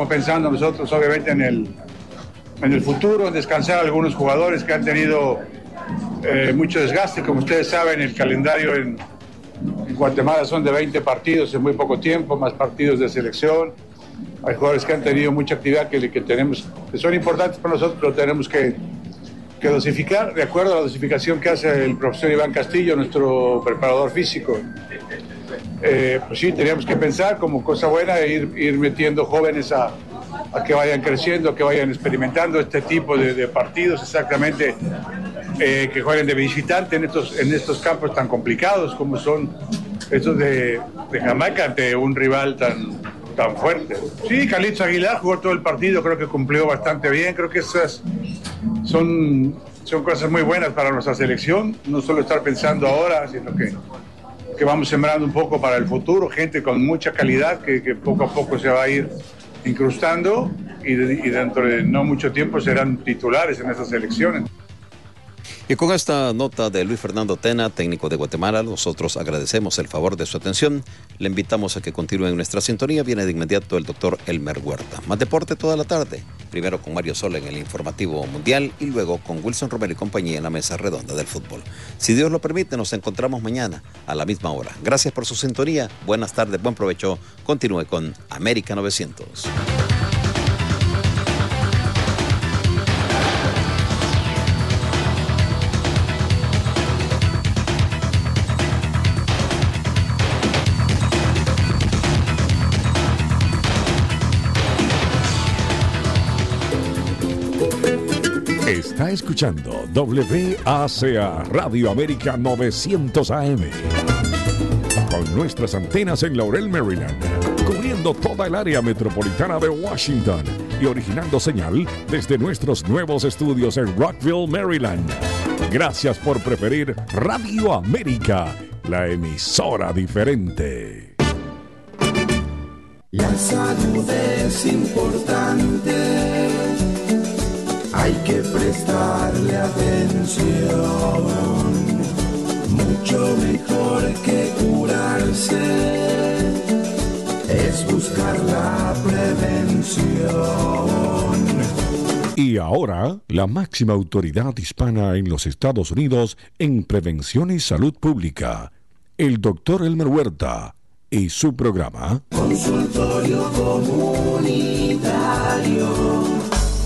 estamos pensando nosotros obviamente en el futuro, en descansar a algunos jugadores que han tenido mucho desgaste. Como ustedes saben, el calendario en Guatemala son de 20 partidos en muy poco tiempo, más partidos de selección. Hay jugadores que han tenido mucha actividad que son importantes para nosotros, pero tenemos que dosificar de acuerdo a la dosificación que hace el profesor Iván Castillo, nuestro preparador físico. Pues sí, teníamos que pensar como cosa buena ir metiendo jóvenes a que vayan creciendo, que vayan experimentando este tipo de partidos, exactamente, que jueguen de visitante en estos campos tan complicados como son estos de Jamaica, ante un rival tan fuerte. Sí, Carlitos Aguilar jugó todo el partido, creo que cumplió bastante bien. Creo que esas son cosas muy buenas para nuestra selección, no solo estar pensando ahora, sino que vamos sembrando un poco para el futuro, gente con mucha calidad que poco a poco se va a ir incrustando y dentro de no mucho tiempo serán titulares en esas selecciones. Y con esta nota de Luis Fernando Tena, técnico de Guatemala, nosotros agradecemos el favor de su atención. Le invitamos a que continúe en nuestra sintonía. Viene de inmediato el doctor Elmer Huerta. Más deporte toda la tarde. Primero con Mario Sola en el informativo mundial y luego con Wilson Romero y compañía en la mesa redonda del fútbol. Si Dios lo permite, nos encontramos mañana a la misma hora. Gracias por su sintonía. Buenas tardes, buen provecho. Continúe con América 900. Está escuchando WACA Radio América 900 AM. Con nuestras antenas en Laurel, Maryland, cubriendo toda el área metropolitana de Washington y originando señal desde nuestros nuevos estudios en Rockville, Maryland. Gracias por preferir Radio América, la emisora diferente. La salud es importante. Hay que prestarle atención, mucho mejor que curarse, es buscar la prevención. Y ahora, la máxima autoridad hispana en los Estados Unidos en prevención y salud pública, el doctor Elmer Huerta y su programa Consultorio Comunitario.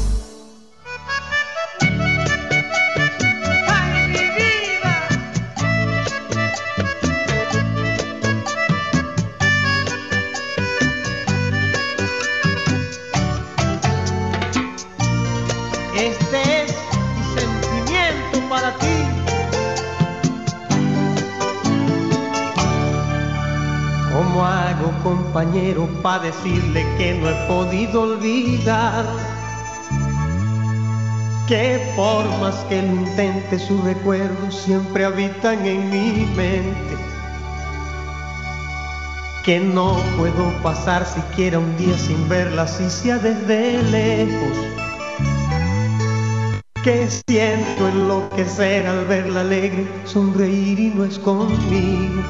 ¿Cómo hago, compañero, para decirle que no he podido olvidar? Que por más que lo intente, sus recuerdos siempre habitan en mi mente. Que no puedo pasar siquiera un día sin verla, si sea desde lejos. Que siento enloquecer al verla alegre, sonreír y no es conmigo.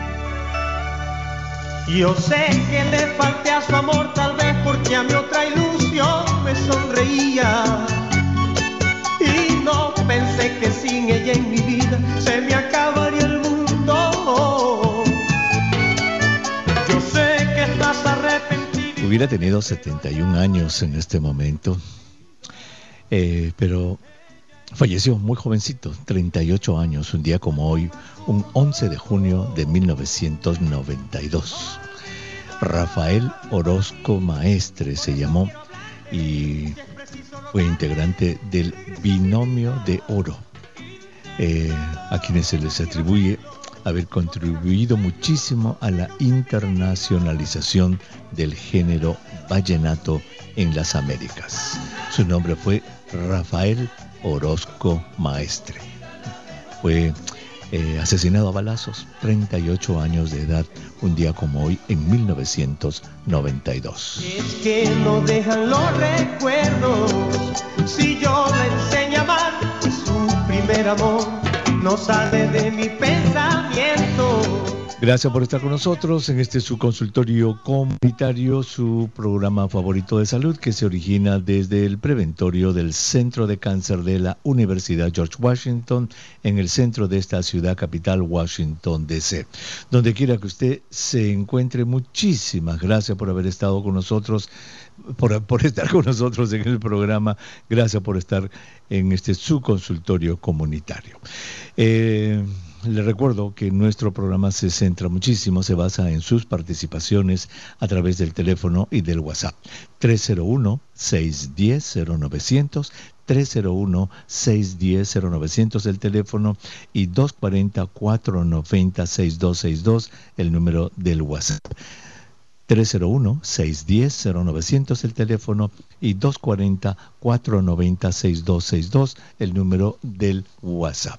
Yo sé que le falté a su amor, tal vez porque a mi otra ilusión me sonreía. Y no pensé que sin ella en mi vida se me acabaría el mundo. Yo sé que estás arrepentido. Hubiera tenido 71 años en este momento, pero falleció muy jovencito, 38 años, un día como hoy, un 11 de junio de 1992. Rafael Orozco Maestre se llamó y fue integrante del Binomio de Oro, a quienes se les atribuye haber contribuido muchísimo a la internacionalización del género vallenato en las Américas. Su nombre fue Rafael Orozco Maestre. Fue asesinado a balazos, 38 años de edad, un día como hoy, en 1992. Es que no dejan los recuerdos, si yo la enseño a amar, su primer amor no sale de mi pensamiento. Gracias por estar con nosotros en este su consultorio comunitario, su programa favorito de salud que se origina desde el preventorio del Centro de Cáncer de la Universidad George Washington en el centro de esta ciudad capital, Washington, D.C. Donde quiera que usted se encuentre, muchísimas gracias por haber estado con nosotros, por estar con nosotros en el programa. Gracias por estar en este su consultorio comunitario. Le recuerdo que nuestro programa se centra muchísimo, se basa en sus participaciones a través del teléfono y del WhatsApp. 301-610-0900, 301-610-0900 el teléfono y 240-490-6262 el número del WhatsApp. 301-610-0900 el teléfono y 240-490-6262 el número del WhatsApp.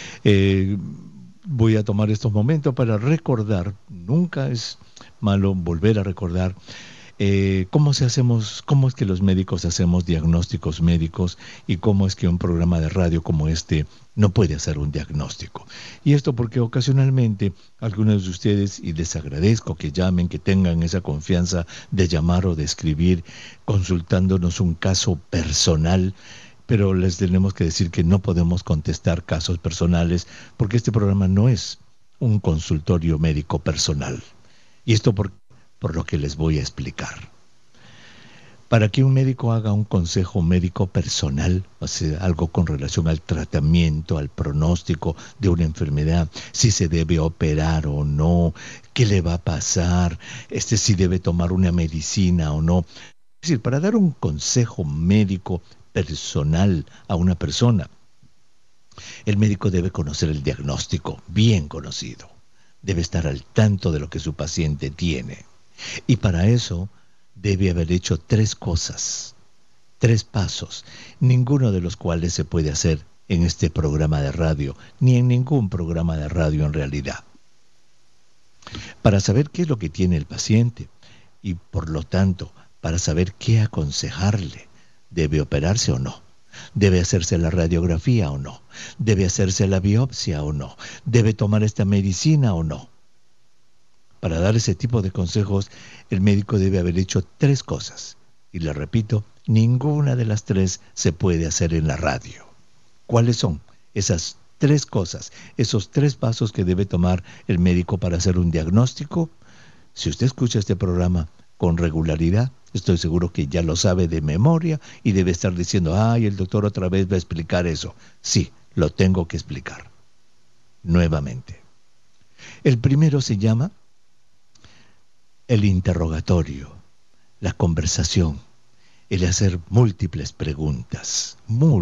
Voy a tomar estos momentos para recordar, nunca es malo volver a recordar cómo es que los médicos hacemos diagnósticos médicos y cómo es que un programa de radio como este no puede hacer un diagnóstico. Y esto porque ocasionalmente algunos de ustedes, y les agradezco que llamen, que tengan esa confianza de llamar o de escribir consultándonos un caso personal, pero les tenemos que decir que no podemos contestar casos personales porque este programa no es un consultorio médico personal. Y esto por lo que les voy a explicar. Para que un médico haga un consejo médico personal, o sea, algo con relación al tratamiento, al pronóstico de una enfermedad, si se debe operar o no, qué le va a pasar, si debe tomar una medicina o no. Es decir, para dar un consejo médico personal a una persona, el médico debe conocer el diagnóstico, bien conocido. Debe estar al tanto de lo que su paciente tiene. Y para eso debe haber hecho 3 cosas, 3 pasos, ninguno de los cuales se puede hacer en este programa de radio, ni en ningún programa de radio en realidad. Para saber qué es lo que tiene el paciente y, por lo tanto, para saber qué aconsejarle, ¿debe operarse o no? ¿Debe hacerse la radiografía o no? ¿Debe hacerse la biopsia o no? ¿Debe tomar esta medicina o no? Para dar ese tipo de consejos, el médico debe haber hecho 3 cosas. Y le repito, ninguna de las 3 se puede hacer en la radio. ¿Cuáles son esas 3 cosas? Esos 3 pasos que debe tomar el médico para hacer un diagnóstico. Si usted escucha este programa con regularidad, estoy seguro que ya lo sabe de memoria y debe estar diciendo, ay, el doctor otra vez va a explicar eso. Sí, lo tengo que explicar. Nuevamente. El primero se llama el interrogatorio, la conversación, el hacer múltiples preguntas.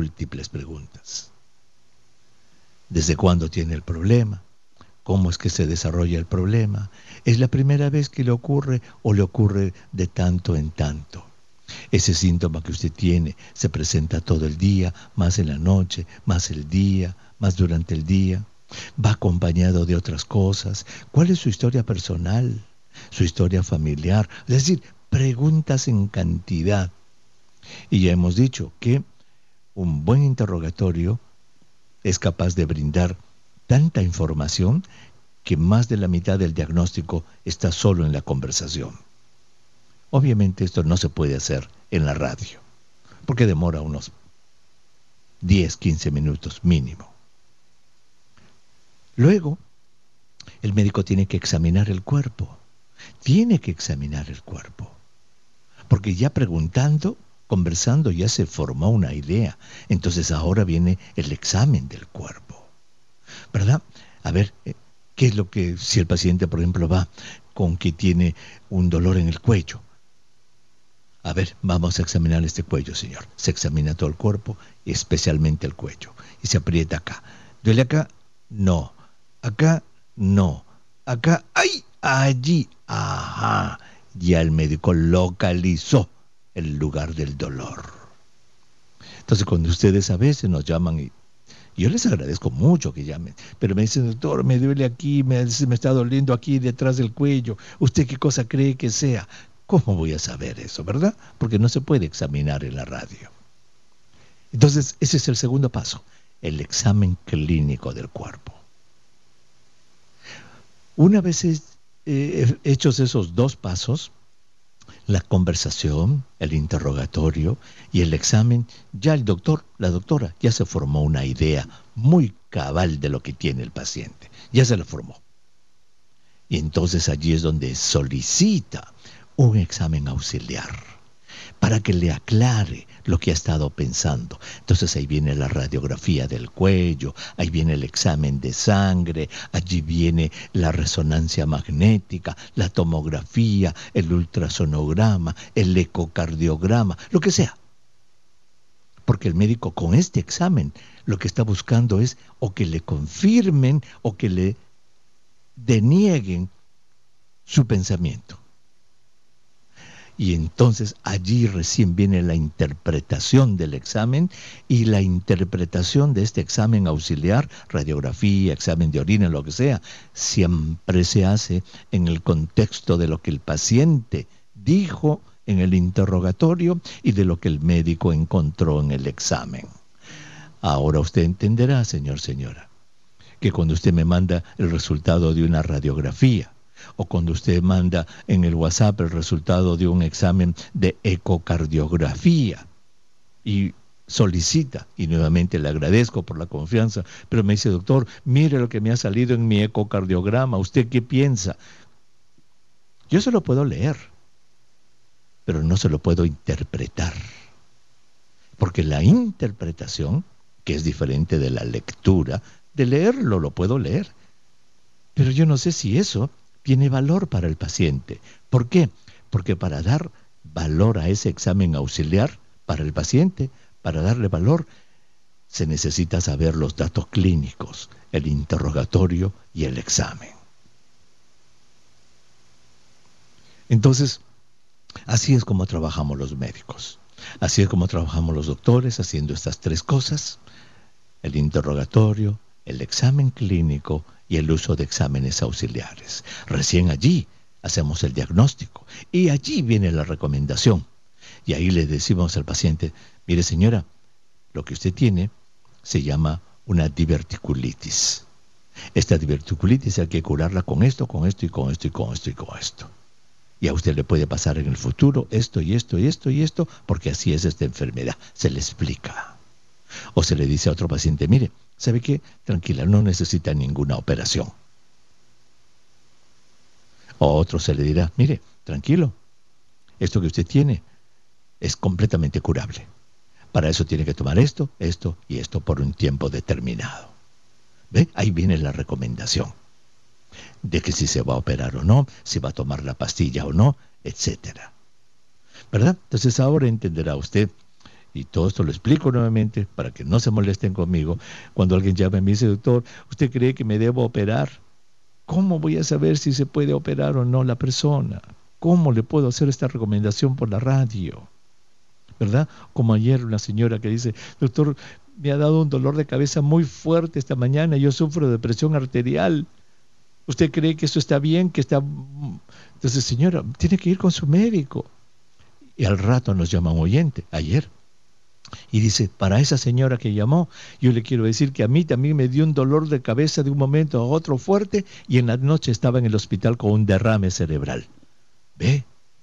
¿Desde cuándo tiene el problema? ¿Cómo es que se desarrolla el problema? ¿Es la primera vez que le ocurre o le ocurre de tanto en tanto? Ese síntoma que usted tiene se presenta todo el día, más en la noche, más el día, más durante el día. ¿Va acompañado de otras cosas? ¿Cuál es su historia personal? ¿Su historia familiar? Es decir, preguntas en cantidad. Y ya hemos dicho que un buen interrogatorio es capaz de brindar tanta información que más de la mitad del diagnóstico está solo en la conversación. Obviamente esto no se puede hacer en la radio, porque demora unos 10, 15 minutos mínimo. Luego, el médico tiene que examinar el cuerpo. Porque ya preguntando, conversando, ya se formó una idea. Entonces ahora viene el examen del cuerpo. ¿Verdad? A ver, ¿qué es lo que, si el paciente, por ejemplo, va con que tiene un dolor en el cuello? A ver, vamos a examinar este cuello, señor. Se examina todo el cuerpo, especialmente el cuello. Y se aprieta acá. ¿Duele acá? No. Acá, no. Acá, ¡ay! Allí, ajá. Ya el médico localizó el lugar del dolor. Entonces, cuando ustedes a veces nos llaman y yo les agradezco mucho que llamen, pero me dicen, doctor, me duele aquí, me está doliendo aquí detrás del cuello. ¿Usted qué cosa cree que sea? ¿Cómo voy a saber eso, verdad? Porque no se puede examinar en la radio. Entonces, ese es el segundo paso, el examen clínico del cuerpo. Una vez hechos esos dos pasos, la conversación, el interrogatorio y el examen, ya el doctor, la doctora, ya se formó una idea muy cabal de lo que tiene el paciente. Ya se la formó. Y entonces allí es donde solicita un examen auxiliar para que le aclare lo que ha estado pensando. Entonces ahí viene la radiografía del cuello, ahí viene el examen de sangre, allí viene la resonancia magnética, la tomografía, el ultrasonograma, el ecocardiograma, lo que sea. Porque el médico con este examen lo que está buscando es o que le confirmen o que le denieguen su pensamiento. Y entonces allí recién viene la interpretación del examen, y la interpretación de este examen auxiliar, radiografía, examen de orina, lo que sea, siempre se hace en el contexto de lo que el paciente dijo en el interrogatorio y de lo que el médico encontró en el examen. Ahora usted entenderá, señora, que cuando usted me manda el resultado de una radiografía, o cuando usted manda en el WhatsApp el resultado de un examen de ecocardiografía y solicita, y nuevamente le agradezco por la confianza, pero me dice, doctor, mire lo que me ha salido en mi ecocardiograma, ¿usted qué piensa? Yo se lo puedo leer, pero no se lo puedo interpretar, porque la interpretación, que es diferente de la lectura, de leerlo lo puedo leer, pero yo no sé si eso tiene valor para el paciente. ¿Por qué? Porque para dar valor a ese examen auxiliar para el paciente, para darle valor, se necesita saber los datos clínicos, el interrogatorio y el examen. Entonces, así es como trabajamos los médicos. Así es como trabajamos los doctores, haciendo estas tres cosas: el interrogatorio, el examen clínico y el uso de exámenes auxiliares. Recién allí hacemos el diagnóstico y allí viene la recomendación. Y ahí le decimos al paciente, mire señora, lo que usted tiene se llama una diverticulitis. Esta diverticulitis hay que curarla con esto, con esto y con esto y con esto y con esto. Y a usted le puede pasar en el futuro esto y esto y esto y esto, porque así es esta enfermedad. Se le explica. O se le dice a otro paciente, mire, ¿sabe qué? Tranquila, no necesita ninguna operación. O a otro se le dirá, mire, tranquilo, esto que usted tiene es completamente curable. Para eso tiene que tomar esto, esto y esto por un tiempo determinado. ¿Ve? Ahí viene la recomendación de que si se va a operar o no, si va a tomar la pastilla o no, etcétera. ¿Verdad? Entonces ahora entenderá usted. Y todo esto lo explico nuevamente para que no se molesten conmigo. Cuando alguien llama y me dice, doctor, ¿usted cree que me debo operar? ¿Cómo voy a saber si se puede operar o no la persona? ¿Cómo le puedo hacer esta recomendación por la radio? ¿Verdad? Como ayer una señora que dice, doctor, me ha dado un dolor de cabeza muy fuerte esta mañana, yo sufro de presión arterial. ¿Usted cree que eso está bien? Que está... Entonces, señora, tiene que ir con su médico. Y al rato nos llama un oyente, ayer. Y dice, para esa señora que llamó, yo le quiero decir que a mí también me dio un dolor de cabeza de un momento a otro fuerte y en la noche estaba en el hospital con un derrame cerebral. ¿Ve?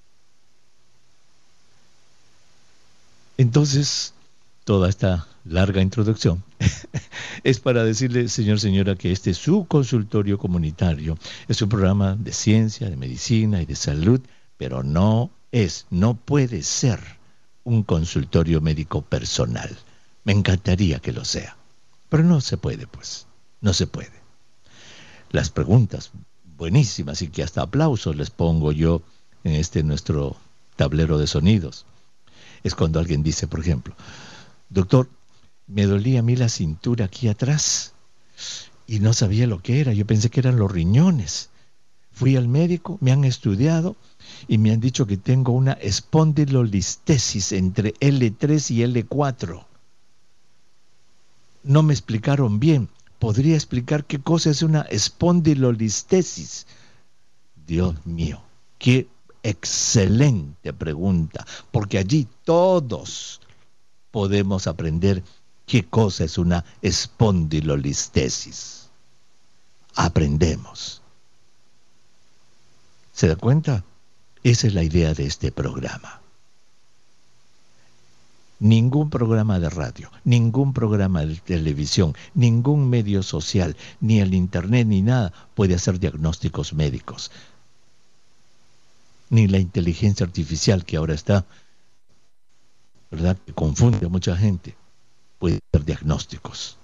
Entonces, toda esta larga introducción es para decirle, señor, señora, que este es su consultorio comunitario. Es un programa de ciencia, de medicina y de salud, pero no puede ser un consultorio médico personal. Me encantaría que lo sea, pero no se puede, pues, no se puede. Las preguntas buenísimas y que hasta aplausos les pongo yo en nuestro tablero de sonidos, es cuando alguien dice, por ejemplo, doctor, me dolía a mí la cintura aquí atrás y no sabía lo que era, yo pensé que eran los riñones. Fui al médico, me han estudiado y me han dicho que tengo una espondilolistesis entre L3 y L4. No me explicaron bien. ¿Podría explicar qué cosa es una espondilolistesis? Dios mío, qué excelente pregunta, porque allí todos podemos aprender qué cosa es una espondilolistesis. Aprendemos. ¿Se da cuenta? Esa es la idea de este programa. Ningún programa de radio, ningún programa de televisión, ningún medio social, ni el internet, ni nada puede hacer diagnósticos médicos. Ni la inteligencia artificial que ahora está, ¿verdad?, que confunde a mucha gente, puede hacer diagnósticos.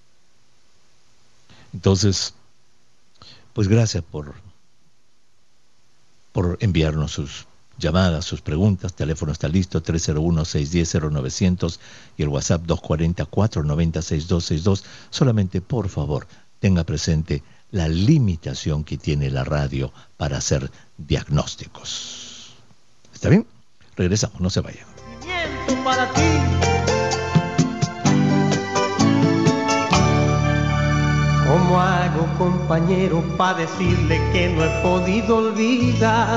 Entonces, pues gracias por enviarnos sus llamadas, sus preguntas. Teléfono está listo, 301-610-0900 y el WhatsApp 240-490-6262. Solamente, por favor, tenga presente la limitación que tiene la radio para hacer diagnósticos. ¿Está bien? Regresamos, no se vayan. Para ti. ¿Cómo hago, compañero, para decirle que no he podido olvidar?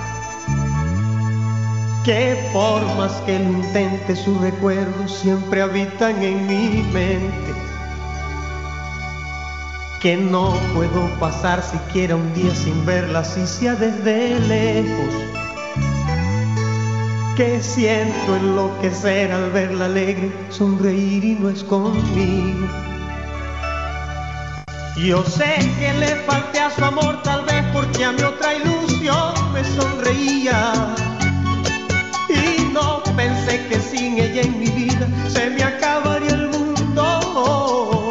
Que por más que lo intente, sus recuerdos siempre habitan en mi mente. Que no puedo pasar siquiera un día sin verla, si sea desde lejos. Que siento enloquecer al verla alegre, sonreír y no es conmigo. Yo sé que le falté a su amor, tal vez porque a mi otra ilusión me sonreía. Y no pensé que sin ella en mi vida se me acabaría el mundo.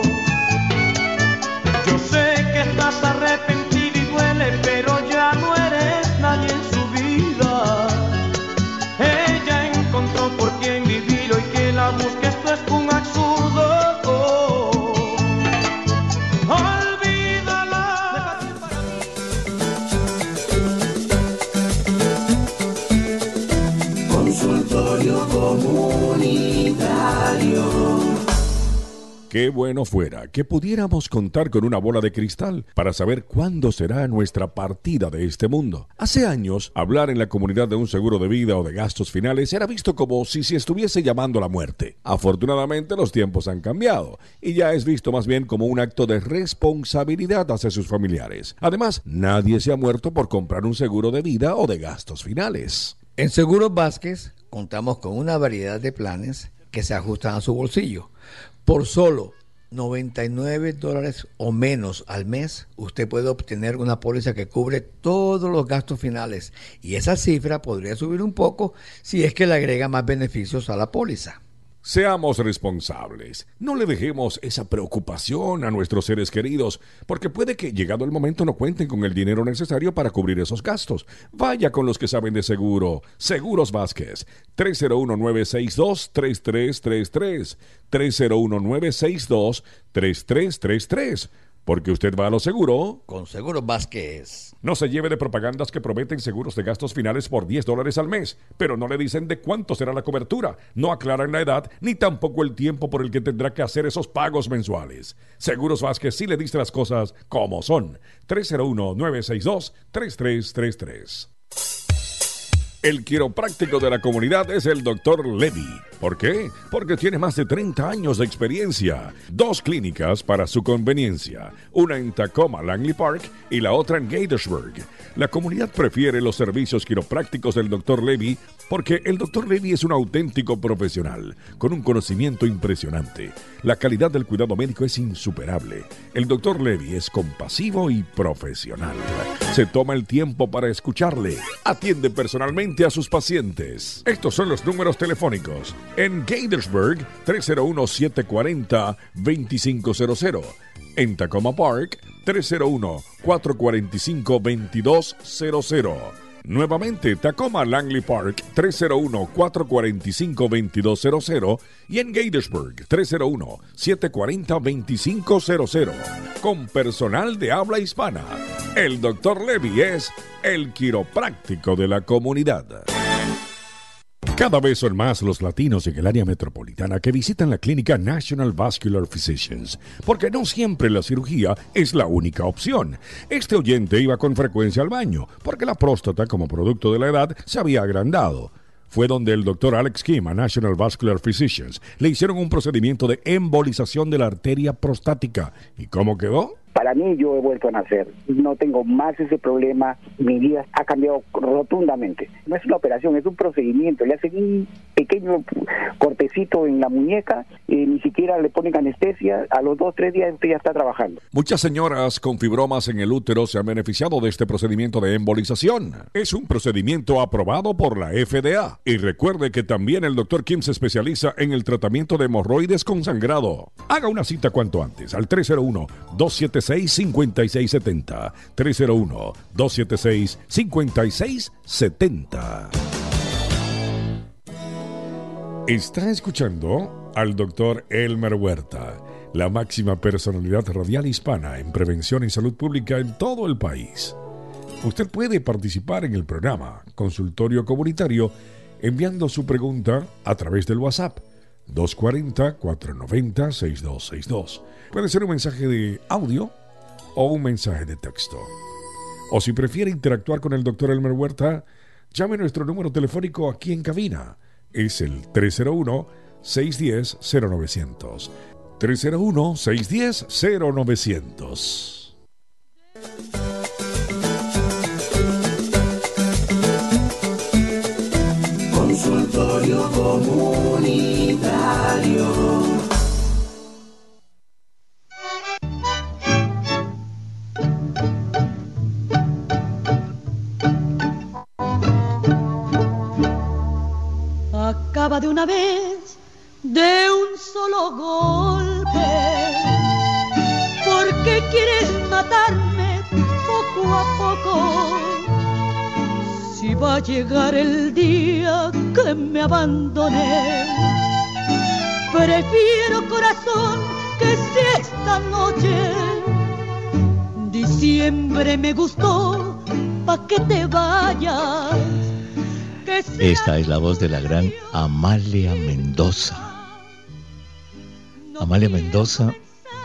Yo sé que estás arrepentido y duele, pero ya no eres nadie en su vida. Ella encontró por quien vivir, hoy que la busque esto es un absurdo. Olvídala. Consultorio comunitario. Qué bueno fuera que pudiéramos contar con una bola de cristal para saber cuándo será nuestra partida de este mundo. Hace años, hablar en la comunidad de un seguro de vida o de gastos finales era visto como si se estuviese llamando a la muerte. Afortunadamente, los tiempos han cambiado y ya es visto más bien como un acto de responsabilidad hacia sus familiares. Además, nadie se ha muerto por comprar un seguro de vida o de gastos finales. En Seguros Vázquez contamos con una variedad de planes que se ajustan a su bolsillo. Por solo $99 o menos al mes, usted puede obtener una póliza que cubre todos los gastos finales. Y esa cifra podría subir un poco si es que le agrega más beneficios a la póliza. Seamos responsables. No le dejemos esa preocupación a nuestros seres queridos, porque puede que, llegado el momento, no cuenten con el dinero necesario para cubrir esos gastos. Vaya con los que saben de seguro. Seguros Vázquez, 301-962-3333, 301-962-3333. Porque usted va a lo seguro. Con Seguros Vázquez. No se lleve de propagandas que prometen seguros de gastos finales por $10 al mes, pero no le dicen de cuánto será la cobertura, no aclaran la edad, ni tampoco el tiempo por el que tendrá que hacer esos pagos mensuales. Seguros Vázquez sí le dice las cosas como son. 301-962-3333. El quiropráctico de la comunidad es el Dr. Levy. ¿Por qué? Porque tiene más de 30 años de experiencia. 2 clínicas para su conveniencia. Una en Tacoma, Langley Park, y la otra en Gaithersburg. La comunidad prefiere los servicios quiroprácticos del Dr. Levy porque el Dr. Levy es un auténtico profesional, con un conocimiento impresionante. La calidad del cuidado médico es insuperable. El Dr. Levy es compasivo y profesional. Se toma el tiempo para escucharle. Atiende personalmente a sus pacientes. Estos son los números telefónicos. En Gaithersburg, 301-740-2500. En Tacoma Park, 301-445-2200. Nuevamente, Tacoma Langley Park, 301-445-2200. Y en Gaithersburg, 301-740-2500. Con personal de habla hispana. El Dr. Levy es el quiropráctico de la comunidad. Cada vez son más los latinos en el área metropolitana que visitan la clínica National Vascular Physicians, porque no siempre la cirugía es la única opción. Este oyente iba con frecuencia al baño, porque la próstata, como producto de la edad, se había agrandado. Fue donde el doctor Alex Kim, a National Vascular Physicians, le hicieron un procedimiento de embolización de la arteria prostática. ¿Y cómo quedó? Para mí, yo he vuelto a nacer. No tengo más ese problema. Mi vida ha cambiado rotundamente. No es una operación, es un procedimiento. Le hacen un pequeño cortecito en la muñeca y ni siquiera le ponen anestesia. A los 2-3 días usted ya está trabajando. Muchas señoras con fibromas en el útero se han beneficiado de este procedimiento de embolización. Es un procedimiento aprobado por la FDA. Y recuerde que también el Dr. Kim se especializa en el tratamiento de hemorroides con sangrado. Haga una cita cuanto antes al 301-276-5670. 301-276-5670. Está escuchando al Dr. Elmer Huerta, la máxima personalidad radial hispana en prevención y salud pública en todo el país. Usted puede participar en el programa Consultorio Comunitario enviando su pregunta a través del WhatsApp 240-490-6262. Puede ser un mensaje de audio o un mensaje de texto. O si prefiere interactuar con el Dr. Elmer Huerta, llame a nuestro número telefónico aquí en cabina. Es el 301-610-0900. 301-610-0900. Consultorio Comunitario. Acaba de una vez, de un solo golpe. ¿Por qué quieres matarme poco a poco? Si va a llegar el día que me abandoné, prefiero, corazón, que sea esta noche. Diciembre me gustó, pa' que te vayas. Esta es la voz de la gran Amalia Mendoza. Amalia Mendoza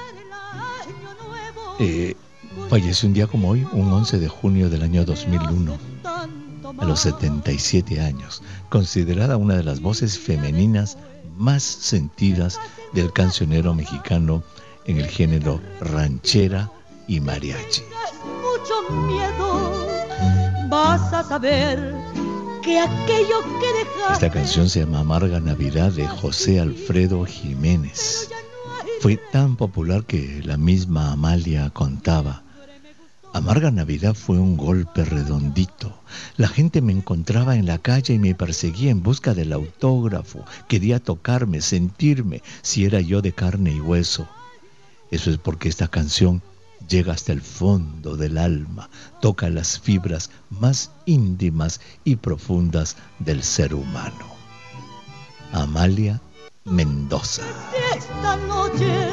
falleció un día como hoy, un 11 de junio del año 2001, a los 77 años, considerada una de las voces femeninas más sentidas del cancionero mexicano en el género ranchera y mariachi. Mucho miedo, vas a saber que aquello que dejaste. Esta canción se llama Amarga Navidad, de José Alfredo Jiménez. Fue tan popular que la misma Amalia contaba: Amarga Navidad fue un golpe redondito. La gente me encontraba en la calle y me perseguía en busca del autógrafo. Quería tocarme, sentirme, si era yo de carne y hueso. Eso es porque esta canción llega hasta el fondo del alma, toca las fibras más íntimas y profundas del ser humano. Amalia Mendoza. Esta noche,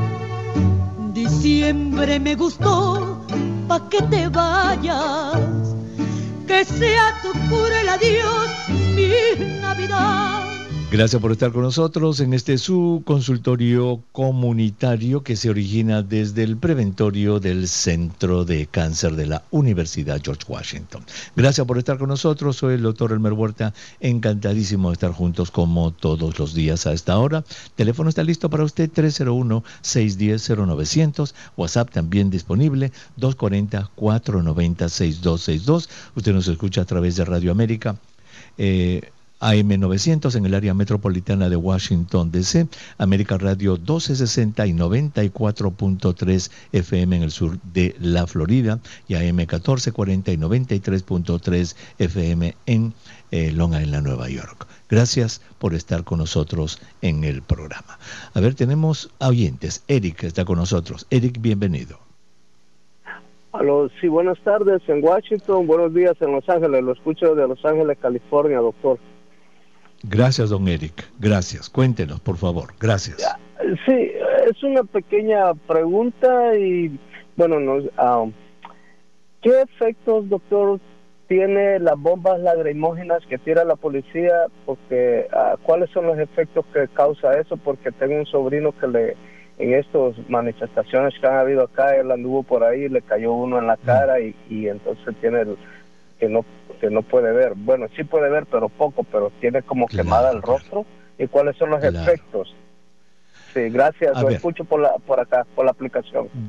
diciembre me gustó, pa' que te vayas, que sea tu cura el adiós, mi Navidad. Gracias por estar con nosotros en este su consultorio comunitario que se origina desde el preventorio del Centro de Cáncer de la Universidad George Washington. Gracias por estar con nosotros. Soy el doctor Elmer Huerta, encantadísimo de estar juntos como todos los días a esta hora. Teléfono está listo para usted, 301-610-0900. WhatsApp también disponible, 240-490-6262. Usted nos escucha a través de Radio América, AM 900 en el área metropolitana de Washington, D.C., América Radio 1260 y 94.3 FM en el sur de la Florida, y AM 1440 y 93.3 FM en Long Island, Nueva York. Gracias por estar con nosotros en el programa. A ver, tenemos oyentes. Eric está con nosotros. Eric, bienvenido. Aló, sí, buenas tardes en Washington, buenos días en Los Ángeles. Lo escucho de Los Ángeles, California, doctor. Gracias, don Eric. Gracias. Cuéntenos, por favor. Gracias. Sí, es una pequeña pregunta y, bueno, ¿qué efectos, doctor, tiene las bombas lacrimógenas que tira la policía? Porque, ¿cuáles son los efectos que causa eso? Porque tengo un sobrino que en estas manifestaciones que han habido acá, él anduvo por ahí, le cayó uno en la cara y entonces tiene que no puede ver. Bueno, sí puede ver, pero poco, pero tiene como quemada el rostro. ¿Y cuáles son los efectos? Sí, gracias. Lo escucho por acá, por la aplicación.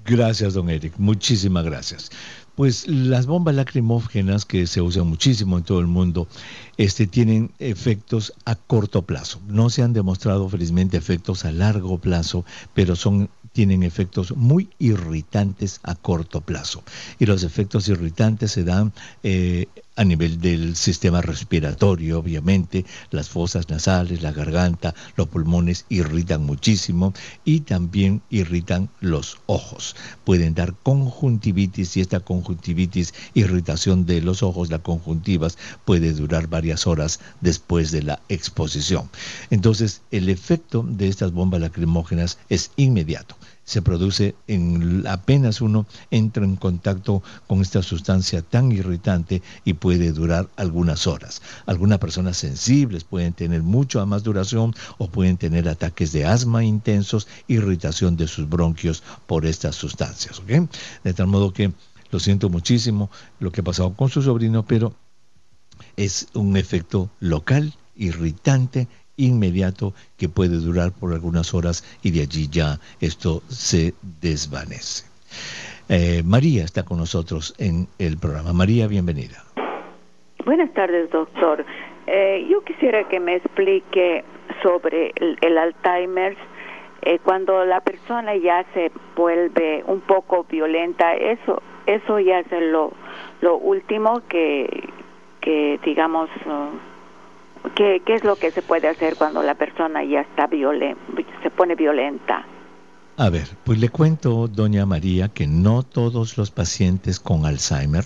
Gracias, don Eric. Muchísimas gracias. Pues las bombas lacrimógenas que se usan muchísimo en todo el mundo, tienen efectos a corto plazo. No se han demostrado felizmente efectos a largo plazo, pero tienen efectos muy irritantes a corto plazo. Y los efectos irritantes se dan a nivel del sistema respiratorio, obviamente, las fosas nasales, la garganta, los pulmones irritan muchísimo y también irritan los ojos. Pueden dar conjuntivitis y esta conjuntivitis, irritación de los ojos, la conjuntivas, puede durar varias horas después de la exposición. Entonces, el efecto de estas bombas lacrimógenas es inmediato. Se produce apenas uno entra en contacto con esta sustancia tan irritante y puede durar algunas horas. Algunas personas sensibles pueden tener mucho más duración o pueden tener ataques de asma intensos, irritación de sus bronquios por estas sustancias, ¿ok? De tal modo que lo siento muchísimo lo que ha pasado con su sobrino, pero es un efecto local, irritante, inmediato, que puede durar por algunas horas y de allí ya esto se desvanece. María está con nosotros en el programa. María, bienvenida. Buenas tardes, doctor. Yo quisiera que me explique sobre el Alzheimer. Cuando la persona ya se vuelve un poco violenta, eso ya es lo último que digamos... ¿Qué es lo que se puede hacer cuando la persona ya está se pone violenta? A ver, pues le cuento, doña María, que no todos los pacientes con Alzheimer,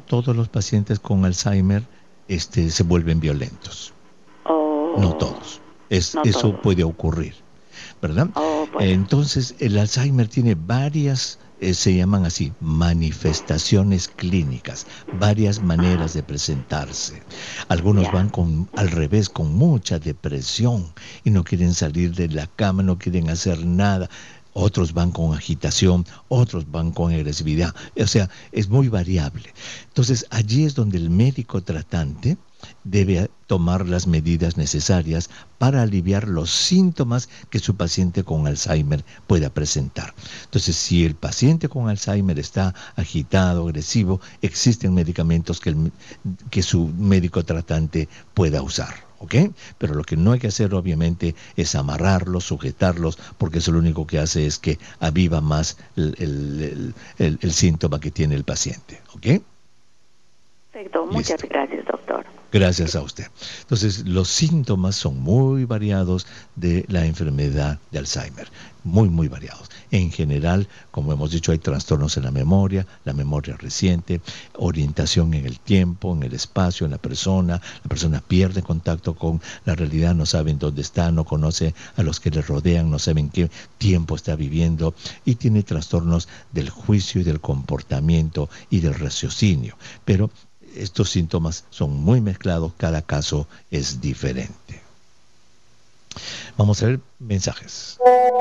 se vuelven violentos. No todos. Eso puede ocurrir, ¿verdad? Entonces, el Alzheimer tiene varias... se llaman así, manifestaciones clínicas, varias maneras de presentarse. Algunos van al revés, con mucha depresión y no quieren salir de la cama, no quieren hacer nada. Otros van con agitación, otros van con agresividad. O sea, es muy variable. Entonces, allí es donde el médico tratante debe tomar las medidas necesarias para aliviar los síntomas que su paciente con Alzheimer pueda presentar. Entonces, si el paciente con Alzheimer está agitado, agresivo, existen medicamentos que su médico tratante pueda usar, ¿ok? Pero lo que no hay que hacer, obviamente, es amarrarlos, sujetarlos, porque eso lo único que hace es que aviva más el síntoma que tiene el paciente, ¿ok? Perfecto, muchas gracias, doctor. Gracias a usted. Entonces, los síntomas son muy variados de la enfermedad de Alzheimer, muy, muy variados. En general, como hemos dicho, hay trastornos en la memoria reciente, orientación en el tiempo, en el espacio, en la persona pierde contacto con la realidad, no saben dónde está, no conoce a los que le rodean, no saben qué tiempo está viviendo y tiene trastornos del juicio y del comportamiento y del raciocinio. Pero estos síntomas son muy mezclados, cada caso es diferente. Vamos a ver mensajes.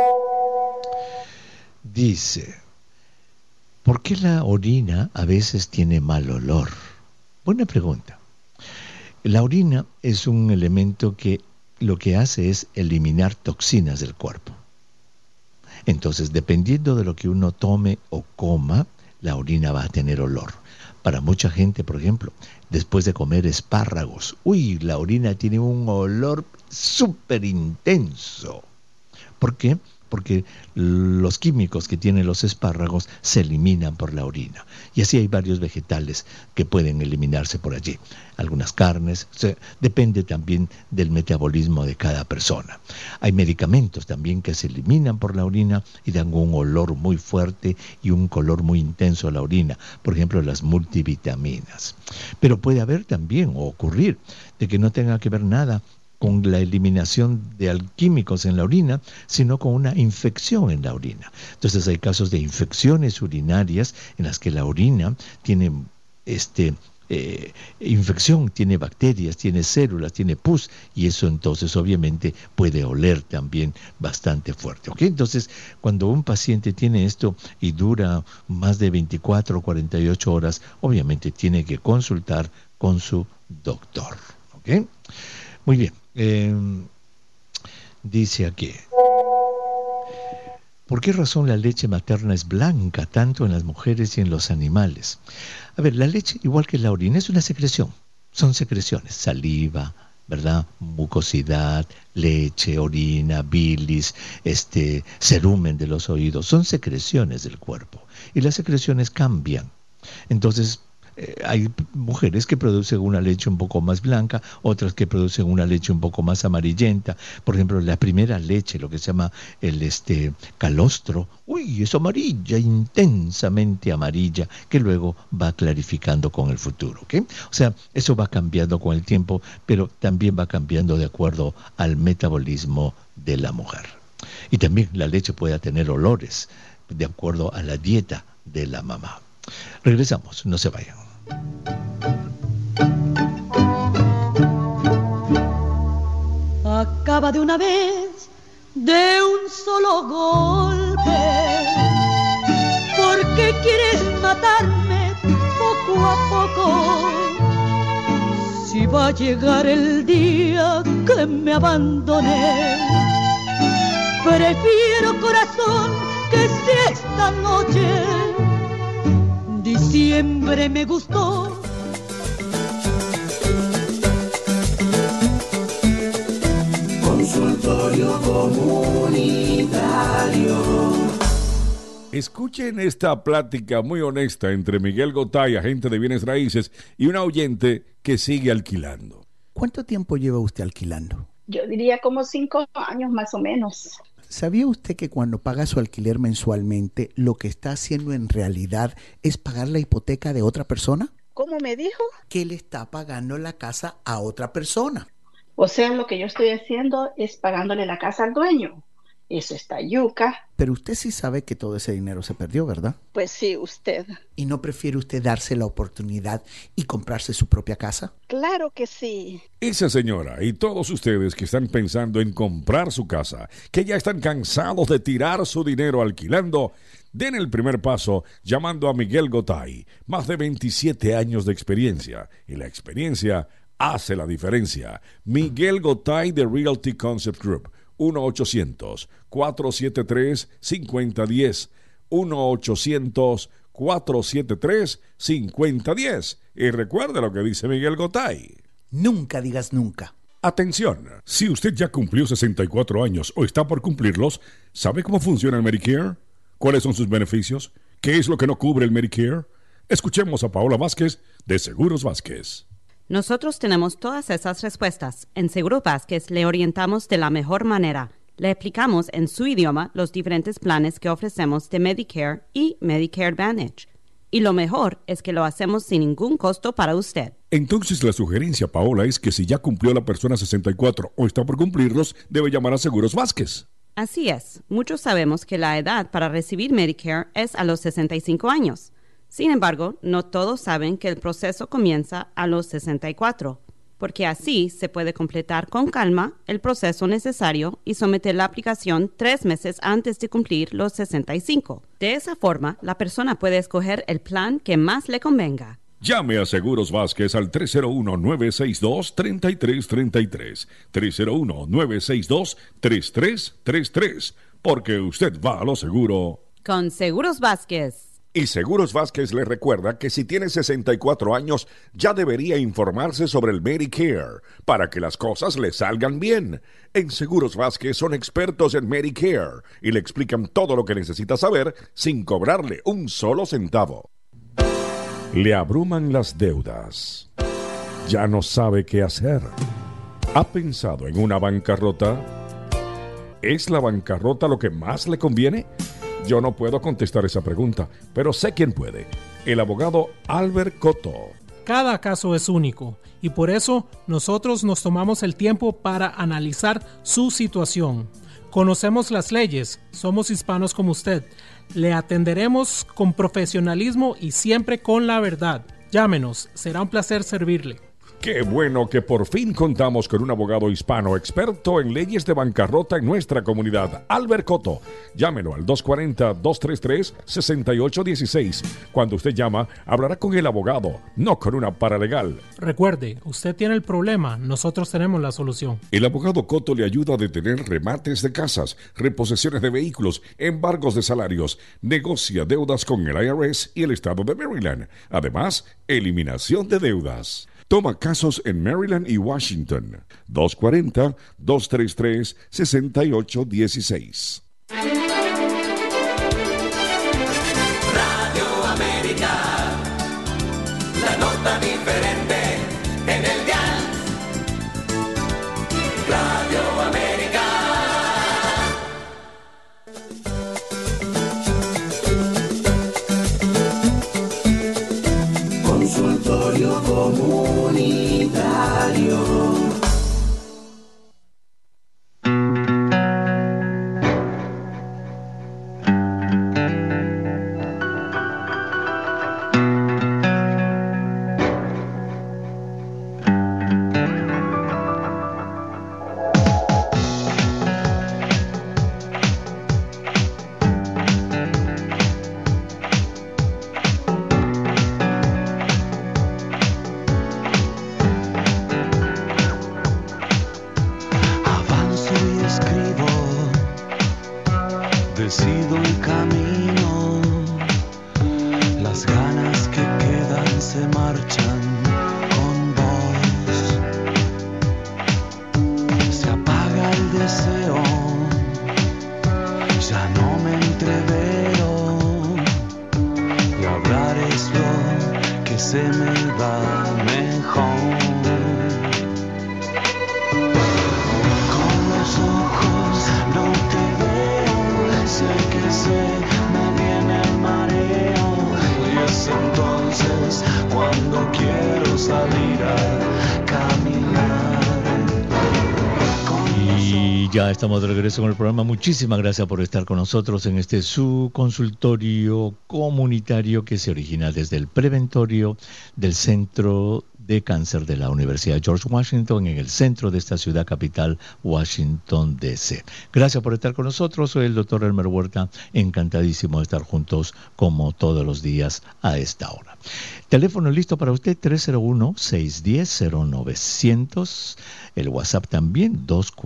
Dice, ¿por qué la orina a veces tiene mal olor? Buena pregunta. La orina es un elemento que lo que hace es eliminar toxinas del cuerpo. Entonces, dependiendo de lo que uno tome o coma, la orina va a tener olor. Para mucha gente, por ejemplo, después de comer espárragos, la orina tiene un olor súper intenso. ¿Por qué? Porque los químicos que tienen los espárragos se eliminan por la orina. Y así hay varios vegetales que pueden eliminarse por allí. Algunas carnes, depende también del metabolismo de cada persona. Hay medicamentos también que se eliminan por la orina y dan un olor muy fuerte y un color muy intenso a la orina. Por ejemplo, las multivitaminas. Pero puede haber también, o ocurrir, de que no tenga que ver nada con la eliminación de alquímicos en la orina, sino con una infección en la orina. Entonces hay casos de infecciones urinarias en las que la orina tiene infección, tiene bacterias, tiene células, tiene pus, y eso entonces obviamente puede oler también bastante fuerte, ¿ok? Entonces, cuando un paciente tiene esto y dura más de 24 o 48 horas, obviamente tiene que consultar con su doctor, ¿ok? Muy bien. Dice aquí, ¿Por qué razón la leche materna es blanca tanto en las mujeres y en los animales? A ver, la leche, igual que la orina, es una secreción. Son secreciones, saliva, ¿verdad? Mucosidad, leche, orina, bilis, cerumen de los oídos. Son secreciones del cuerpo. Y las secreciones cambian. Entonces, hay mujeres que producen una leche un poco más blanca, otras que producen una leche un poco más amarillenta. Por ejemplo, la primera leche, lo que se llama el calostro, es amarilla, intensamente amarilla, que luego va clarificando con el futuro, ¿ok? O sea, eso va cambiando con el tiempo, pero también va cambiando de acuerdo al metabolismo de la mujer. Y también la leche puede tener olores, de acuerdo a la dieta de la mamá. Regresamos, no se vayan. Acaba de una vez, de un solo golpe. ¿Por qué quieres matarme poco a poco? Si va a llegar el día que me abandoné, prefiero, corazón, que sea esta noche. Diciembre me gustó. Consultorio comunitario. Escuchen esta plática muy honesta entre Miguel Gotay, agente de bienes raíces, y una oyente que sigue alquilando. ¿Cuánto tiempo lleva usted alquilando? Yo diría como 5 años más o menos. ¿Sabía usted que cuando paga su alquiler mensualmente, lo que está haciendo en realidad es pagar la hipoteca de otra persona? ¿Cómo me dijo? Que le está pagando la casa a otra persona. O sea, lo que yo estoy haciendo es pagándole la casa al dueño. Eso está yuca. Pero usted sí sabe que todo ese dinero se perdió, ¿verdad? Pues sí, usted. ¿Y no prefiere usted darse la oportunidad y comprarse su propia casa? Claro que sí. Esa señora y todos ustedes que están pensando en comprar su casa, que ya están cansados de tirar su dinero alquilando, den el primer paso llamando a Miguel Gotay. Más de 27 años de experiencia. Y la experiencia hace la diferencia. Miguel Gotay de Realty Concept Group. 1-800-473-5010. 1-800-473-5010. Y recuerde lo que dice Miguel Gotay. Nunca digas nunca. Atención, si usted ya cumplió 64 años o está por cumplirlos, ¿sabe cómo funciona el Medicare? ¿Cuáles son sus beneficios? ¿Qué es lo que no cubre el Medicare? Escuchemos a Paola Vázquez de Seguros Vázquez. Nosotros tenemos todas esas respuestas. En Seguros Vázquez le orientamos de la mejor manera. Le explicamos en su idioma los diferentes planes que ofrecemos de Medicare y Medicare Advantage. Y lo mejor es que lo hacemos sin ningún costo para usted. Entonces la sugerencia, Paola, es que si ya cumplió la persona 64 o está por cumplirlos, debe llamar a Seguros Vázquez. Así es. Muchos sabemos que la edad para recibir Medicare es a los 65 años. Sin embargo, no todos saben que el proceso comienza a los 64, porque así se puede completar con calma el proceso necesario y someter la aplicación 3 meses antes de cumplir los 65. De esa forma, la persona puede escoger el plan que más le convenga. Llame a Seguros Vázquez al 301-962-3333. 301-962-3333. Porque usted va a lo seguro. Con Seguros Vázquez. Y Seguros Vázquez le recuerda que si tiene 64 años ya debería informarse sobre el Medicare para que las cosas le salgan bien. En Seguros Vázquez son expertos en Medicare y le explican todo lo que necesita saber sin cobrarle un solo centavo. Le abruman las deudas. Ya no sabe qué hacer. ¿Ha pensado en una bancarrota? ¿Es la bancarrota lo que más le conviene? Yo no puedo contestar esa pregunta, pero sé quién puede. El abogado Albert Cotto. Cada caso es único y por eso nosotros nos tomamos el tiempo para analizar su situación. Conocemos las leyes, somos hispanos como usted. Le atenderemos con profesionalismo y siempre con la verdad. Llámenos, será un placer servirle. Qué bueno que por fin contamos con un abogado hispano experto en leyes de bancarrota en nuestra comunidad, Albert Cotto. Llámelo al 240-233-6816. Cuando usted llama, hablará con el abogado, no con una paralegal. Recuerde, usted tiene el problema, nosotros tenemos la solución. El abogado Cotto le ayuda a detener remates de casas, reposesiones de vehículos, embargos de salarios, negocia deudas con el IRS y el estado de Maryland. Además, eliminación de deudas. Toma casos en Maryland y Washington. 240-233-6816. Radio América, la nota diferente en el dial. Radio América. Consultorio comunitario. Decido el camino, las ganas que quedan se marchan con vos. Se apaga el deseo, ya no me entrevero, y hablar es lo que se me da mejor. Con los ojos no te veo, sé que me viene el mareo, y es entonces cuando quiero salir a caminar. Y ya estamos de regreso con el programa. Muchísimas gracias por estar con nosotros en este su consultorio comunitario que se origina desde el preventorio del Centro de Cáncer de la Universidad George Washington en el centro de esta ciudad capital, Washington, D.C. Gracias por estar con nosotros. Soy el doctor Elmer Huerta, encantadísimo de estar juntos como todos los días a esta hora. Teléfono listo para usted, 301-610-0900. El WhatsApp también,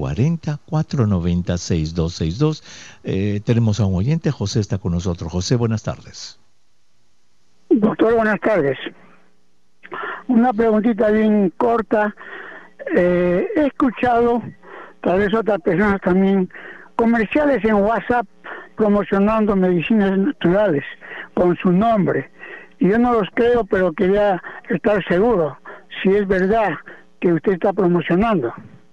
240-490-6262. Tenemos a un oyente, José está con nosotros. José, buenas tardes. Doctor, buenas tardes. Una preguntita bien corta. He escuchado, tal vez otras personas también, comerciales en WhatsApp promocionando medicinas naturales con su nombre. Y yo no los creo, pero quería estar seguro si es verdad que usted está promocionando.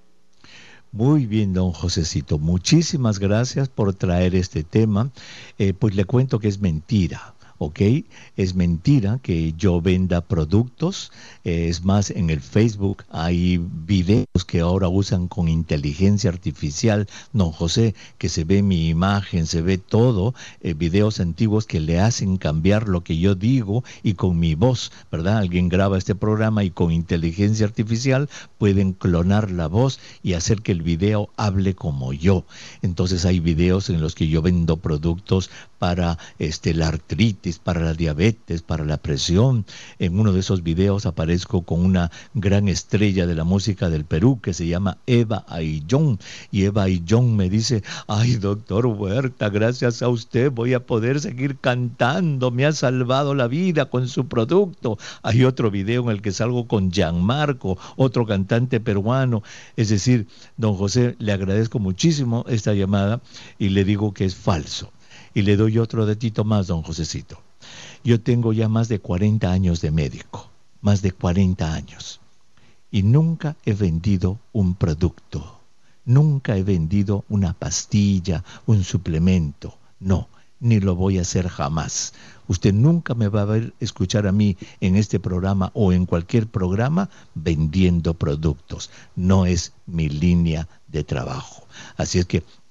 Muy bien, don Josecito. Muchísimas gracias por traer este tema. Pues le cuento que es mentira. ¿Ok? Es mentira que yo venda productos. Es más, en el Facebook hay videos que ahora usan con inteligencia artificial, don José, que se ve mi imagen, se ve todo, videos antiguos que le hacen cambiar lo que yo digo y con mi voz, ¿verdad? Alguien graba este programa y con inteligencia artificial pueden clonar la voz y hacer que el video hable como yo. Entonces hay videos en los que yo vendo productos para la artritis, para la diabetes, para la presión. En uno de esos videos aparezco con una gran estrella de la música del Perú que se llama Eva Ayllón, y Eva Ayllón me dice: ay, doctor Huerta, gracias a usted voy a poder seguir cantando, me ha salvado la vida con su producto. Hay otro video en el que salgo con Gianmarco, otro cantante peruano. Es decir, don José, le agradezco muchísimo esta llamada y le digo que es falso. Y le doy otro datito más, don Josecito. Yo tengo ya más de 40 años de médico, más de 40 años. Y nunca he vendido un producto, nunca he vendido una pastilla, un suplemento. No, ni lo voy a hacer jamás. Usted nunca me va a ver escuchar a mí en este programa o en cualquier programa vendiendo productos. No es mi línea de trabajo. Así es que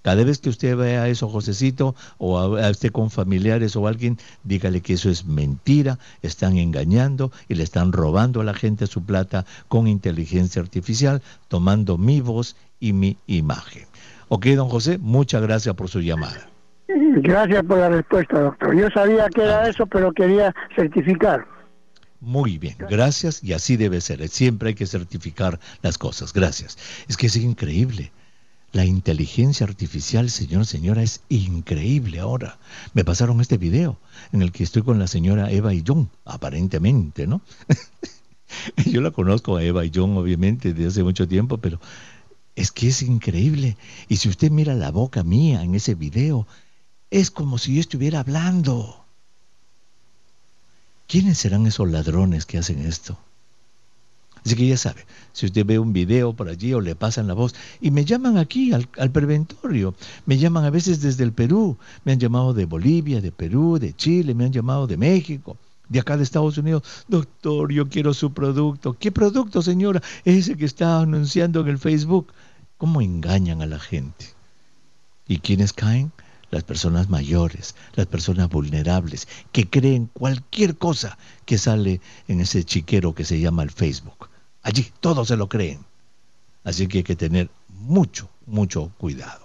Cada vez que usted vea eso, Josecito, o a usted con familiares o alguien, dígale que eso es mentira, están engañando y le están robando a la gente su plata con inteligencia artificial, tomando mi voz y mi imagen. Ok, don José, muchas gracias por su llamada. Gracias por la respuesta, doctor. Yo sabía que era eso, pero quería certificar. Muy bien, gracias, y así debe ser. Siempre hay que certificar las cosas. Gracias. Es que es increíble. La inteligencia artificial, señor, señora, es increíble ahora. Me pasaron este video en el que estoy con la señora Eva y John, aparentemente, ¿no? Yo la conozco a Eva y John, obviamente, desde hace mucho tiempo, pero es que es increíble. Y si usted mira la boca mía en ese video, es como si yo estuviera hablando. ¿Quiénes serán esos ladrones que hacen esto? Así que ya sabe, si usted ve un video por allí o le pasan la voz, y me llaman aquí al preventorio, me llaman a veces desde el Perú, me han llamado de Bolivia, de Perú, de Chile, me han llamado de México, de acá de Estados Unidos. Doctor, yo quiero su producto. ¿Qué producto, señora? Ese que está anunciando en el Facebook. ¿Cómo engañan a la gente? ¿Y quiénes caen? Las personas mayores, las personas vulnerables, que creen cualquier cosa que sale en ese chiquero que se llama el Facebook. Allí todos se lo creen. Así que hay que tener mucho, mucho cuidado.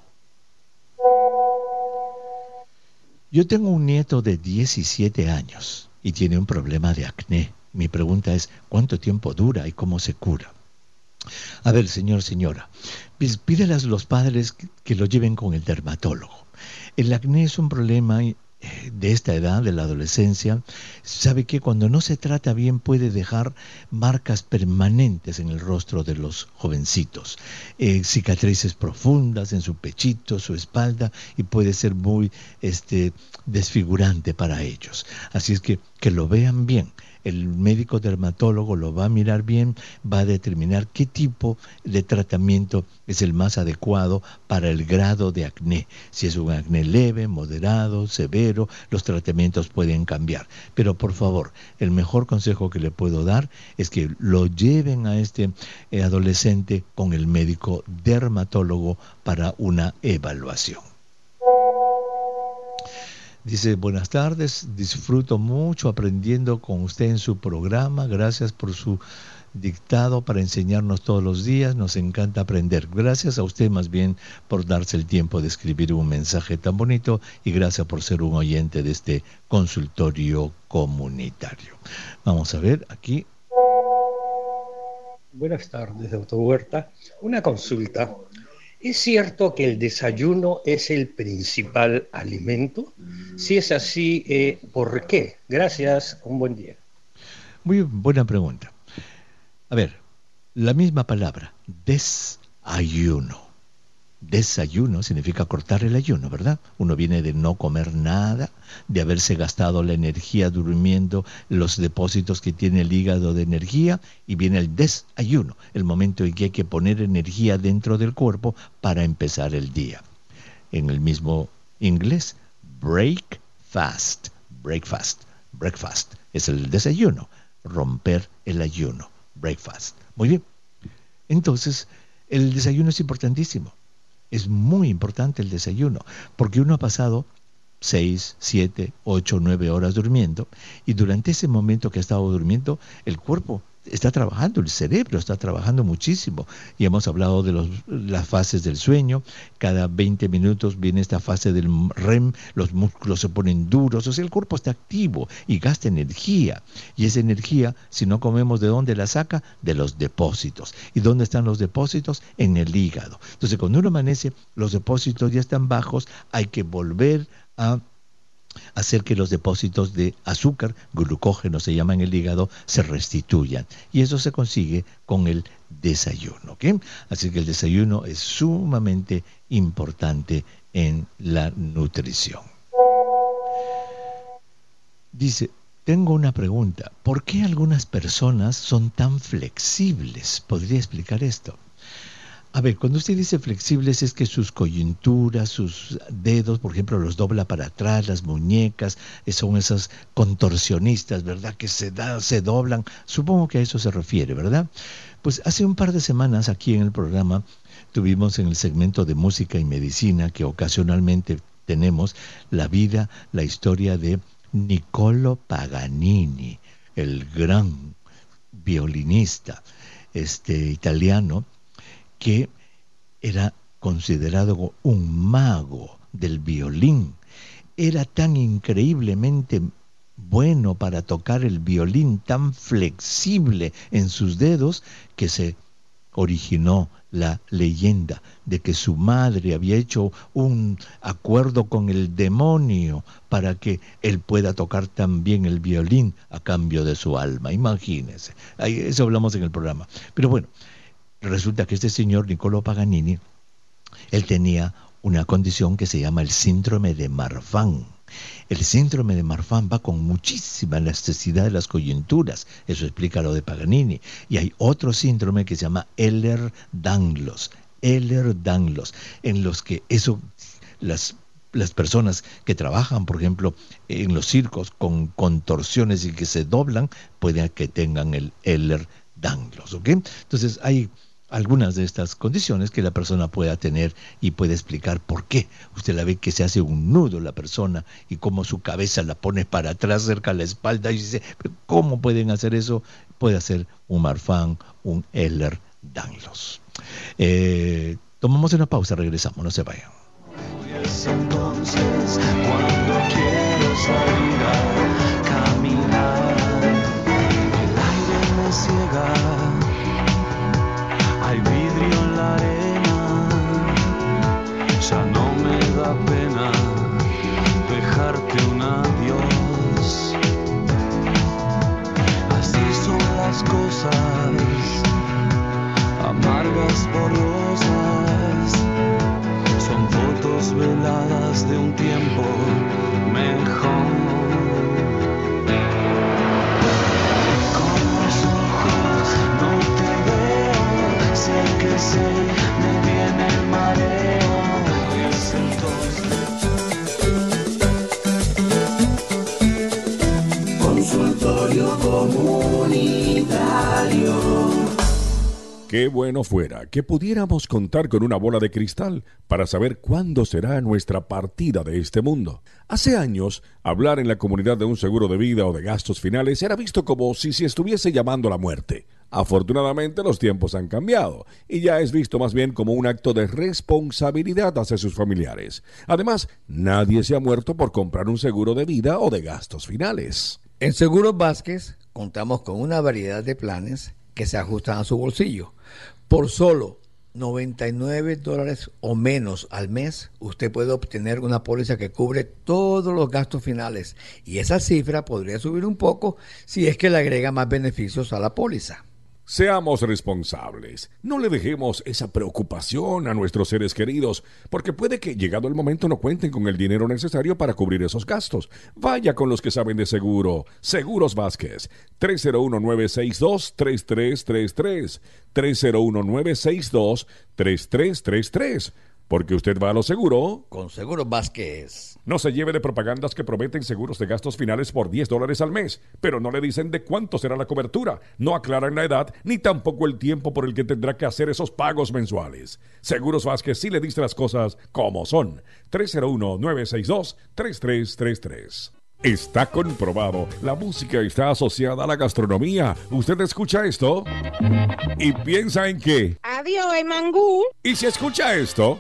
Yo tengo un nieto de 17 años y tiene un problema de acné. Mi pregunta es, ¿cuánto tiempo dura y cómo se cura? A ver, señor, señora, pídele a los padres que lo lleven con el dermatólogo. El acné es un problema de esta edad, de la adolescencia. Sabe que cuando no se trata bien puede dejar marcas permanentes en el rostro de los jovencitos, cicatrices profundas en su pechito, su espalda, y puede ser muy desfigurante para ellos. Así es que lo vean bien. El médico dermatólogo lo va a mirar bien, va a determinar qué tipo de tratamiento es el más adecuado para el grado de acné. Si es un acné leve, moderado, severo, los tratamientos pueden cambiar. Pero por favor, el mejor consejo que le puedo dar es que lo lleven a este adolescente con el médico dermatólogo para una evaluación. Dice, buenas tardes, disfruto mucho aprendiendo con usted en su programa. Gracias por su dictado para enseñarnos todos los días. Nos encanta aprender. Gracias a usted más bien por darse el tiempo de escribir un mensaje tan bonito y gracias por ser un oyente de este consultorio comunitario. Vamos a ver aquí. Buenas tardes, doctor Huerta. Una consulta. ¿Es cierto que el desayuno es el principal alimento? Si es así, ¿por qué? Gracias, un buen día. Muy buena pregunta. A ver, la misma palabra, desayuno. Desayuno significa cortar el ayuno, ¿verdad? Uno viene de no comer nada, de haberse gastado la energía durmiendo, los depósitos que tiene el hígado de energía, y viene el desayuno, el momento en que hay que poner energía dentro del cuerpo para empezar el día. En el mismo inglés, breakfast es el desayuno, romper el ayuno, breakfast. Muy bien, entonces el desayuno es importantísimo. Es muy importante el desayuno, porque uno ha pasado 6, 7, 8, 9 horas durmiendo, y durante ese momento que ha estado durmiendo, el cuerpo está trabajando, el cerebro está trabajando muchísimo. Y hemos hablado de las fases del sueño. Cada 20 minutos viene esta fase del REM, los músculos se ponen duros, o sea, el cuerpo está activo y gasta energía. Y esa energía, si no comemos, ¿de dónde la saca? De los depósitos. ¿Y dónde están los depósitos? En el hígado. Entonces, cuando uno amanece, los depósitos ya están bajos, hay que volver a hacer que los depósitos de azúcar, glucógeno se llama en el hígado, se restituyan. Y eso se consigue con el desayuno, ¿ok? Así que el desayuno es sumamente importante en la nutrición. Dice, tengo una pregunta. ¿Por qué algunas personas son tan flexibles? ¿Podría explicar esto? A ver, cuando usted dice flexibles es que sus coyunturas, sus dedos, por ejemplo, los dobla para atrás, las muñecas, son esas contorsionistas, ¿verdad? Que se doblan. Supongo que a eso se refiere, ¿verdad? Pues hace un par de semanas aquí en el programa tuvimos en el segmento de música y medicina, que ocasionalmente tenemos, la vida, la historia de Niccolo Paganini, el gran violinista italiano, que era considerado un mago del violín. Era tan increíblemente bueno para tocar el violín, tan flexible en sus dedos, que se originó la leyenda de que su madre había hecho un acuerdo con el demonio para que él pueda tocar también el violín a cambio de su alma. Imagínense, eso hablamos en el programa. Pero bueno, resulta que este señor Niccolo Paganini, él tenía una condición que se llama el síndrome de Marfan. El síndrome de Marfan va con muchísima elasticidad de las coyunturas, eso explica lo de Paganini. Y hay otro síndrome que se llama Ehlers-Danlos, en los que las personas que trabajan, por ejemplo, en los circos con contorsiones y que se doblan, pueden que tengan el Ehlers-Danlos, ¿ok? Entonces hay algunas de estas condiciones que la persona pueda tener y puede explicar por qué. Usted la ve que se hace un nudo la persona y cómo su cabeza la pone para atrás cerca de la espalda y dice, ¿cómo pueden hacer eso? Puede hacer un Marfan, un Ehlers-Danlos. Tomamos una pausa, regresamos, no se vayan. Es entonces cuando quiero salir a caminar, el aire me ciega. Hay vidrio en la arena, ya no me da pena dejarte un adiós. Así son las cosas, amargas, borrosas, son fotos veladas de un tiempo mejor. Que se me viene el mareo. Es entonces Consultorio Comunitario. Qué bueno fuera que pudiéramos contar con una bola de cristal para saber cuándo será nuestra partida de este mundo. Hace años, hablar en la comunidad de un seguro de vida o de gastos finales era visto como si se estuviese llamando a la muerte. Afortunadamente los tiempos han cambiado y ya es visto más bien como un acto de responsabilidad hacia sus familiares. Además, nadie se ha muerto por comprar un seguro de vida o de gastos finales. En Seguros Vázquez contamos con una variedad de planes que se ajustan a su bolsillo. Por solo $99 o menos al mes, usted puede obtener una póliza que cubre todos los gastos finales. Y esa cifra podría subir un poco si es que le agrega más beneficios a la póliza. Seamos responsables. No le dejemos esa preocupación a nuestros seres queridos, porque puede que, llegado el momento, no cuenten con el dinero necesario para cubrir esos gastos. Vaya con los que saben de seguro. Seguros Vázquez. 301-962-3333. 301-962-3333. Porque usted va a lo seguro. Con Seguros Vázquez. No se lleve de propagandas que prometen seguros de gastos finales por $10 al mes, pero no le dicen de cuánto será la cobertura, no aclaran la edad, ni tampoco el tiempo por el que tendrá que hacer esos pagos mensuales. Seguros Vázquez sí le dice las cosas como son. 301-962-3333. Está comprobado, la música está asociada a la gastronomía. ¿Usted escucha esto? ¿Y piensa en qué? Adiós, el mangú. ¿Y si escucha esto?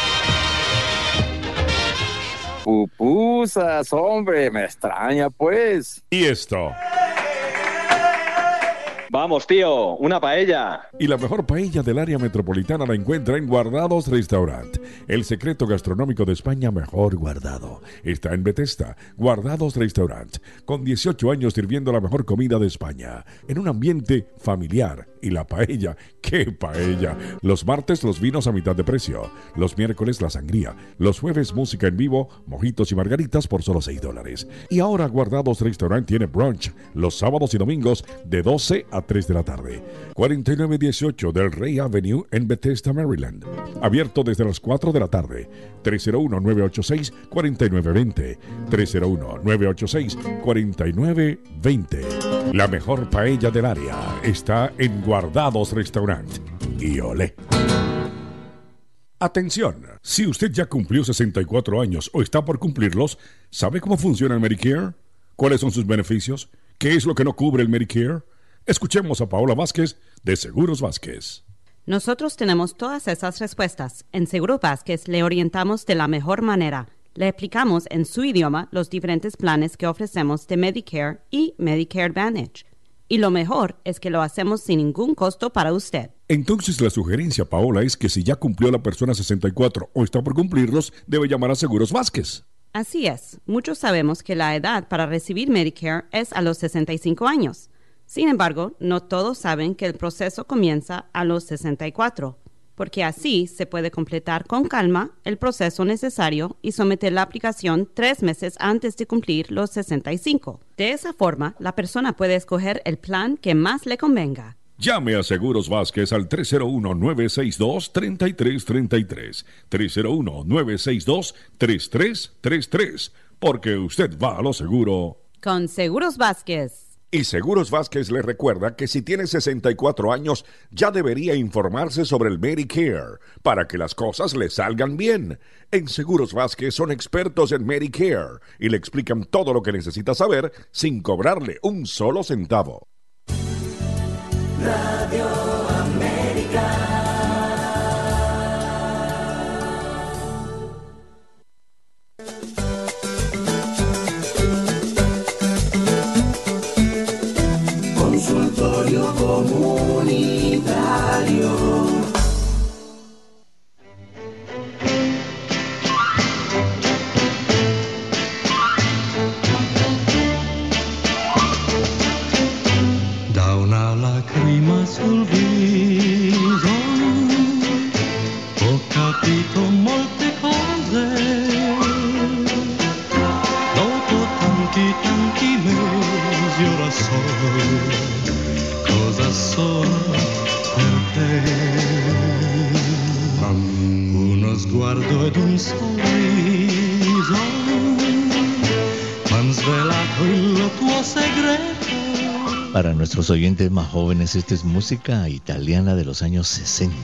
Pupusas, hombre, me extraña pues. ¿Y esto? Vamos, tío, una paella. Y la mejor paella del área metropolitana la encuentra en Guardados Restaurant. El secreto gastronómico de España mejor guardado. Está en Bethesda, Guardados Restaurant, con 18 años sirviendo la mejor comida de España, en un ambiente familiar. Y la paella, ¡qué paella! Los martes los vinos a mitad de precio, los miércoles la sangría, los jueves música en vivo, mojitos y margaritas por solo $6. Y ahora Guardados Restaurant tiene brunch los sábados y domingos de 12 a 3 de la tarde. 4918 del Rey Avenue en Bethesda, Maryland. Abierto desde las 4 de la tarde. 301-986-4920. 301-986-4920. La mejor paella del área está en Guardados Restaurant. Y olé. Atención, si usted ya cumplió 64 años o está por cumplirlos, ¿sabe cómo funciona el Medicare? ¿Cuáles son sus beneficios? ¿Qué es lo que no cubre el Medicare? Escuchemos a Paola Vázquez de Seguros Vázquez. Nosotros tenemos todas esas respuestas. En Seguro Vázquez le orientamos de la mejor manera. Le explicamos en su idioma los diferentes planes que ofrecemos de Medicare y Medicare Advantage. Y lo mejor es que lo hacemos sin ningún costo para usted. Entonces la sugerencia, Paola, es que si ya cumplió la persona 64 o está por cumplirlos, debe llamar a Seguros Vázquez. Así es. Muchos sabemos que la edad para recibir Medicare es a los 65 años. Sin embargo, no todos saben que el proceso comienza a los 64, porque así se puede completar con calma el proceso necesario y someter la aplicación 3 meses antes de cumplir los 65. De esa forma, la persona puede escoger el plan que más le convenga. Llame a Seguros Vázquez al 301-962-3333. 301-962-3333. Porque usted va a lo seguro. Con Seguros Vázquez. Y Seguros Vázquez le recuerda que si tiene 64 años ya debería informarse sobre el Medicare para que las cosas le salgan bien. En Seguros Vázquez son expertos en Medicare y le explican todo lo que necesita saber sin cobrarle un solo centavo. Radio América. Consultorio comunitario. Da una lacrima sul viso, ho capito molte cose, dopo tanti mesi ora so cosa sono per te. Uno sguardo ed un sorriso m'han svelato il tuo segreto. Para nuestros oyentes más jóvenes, esta es música italiana de los años 60.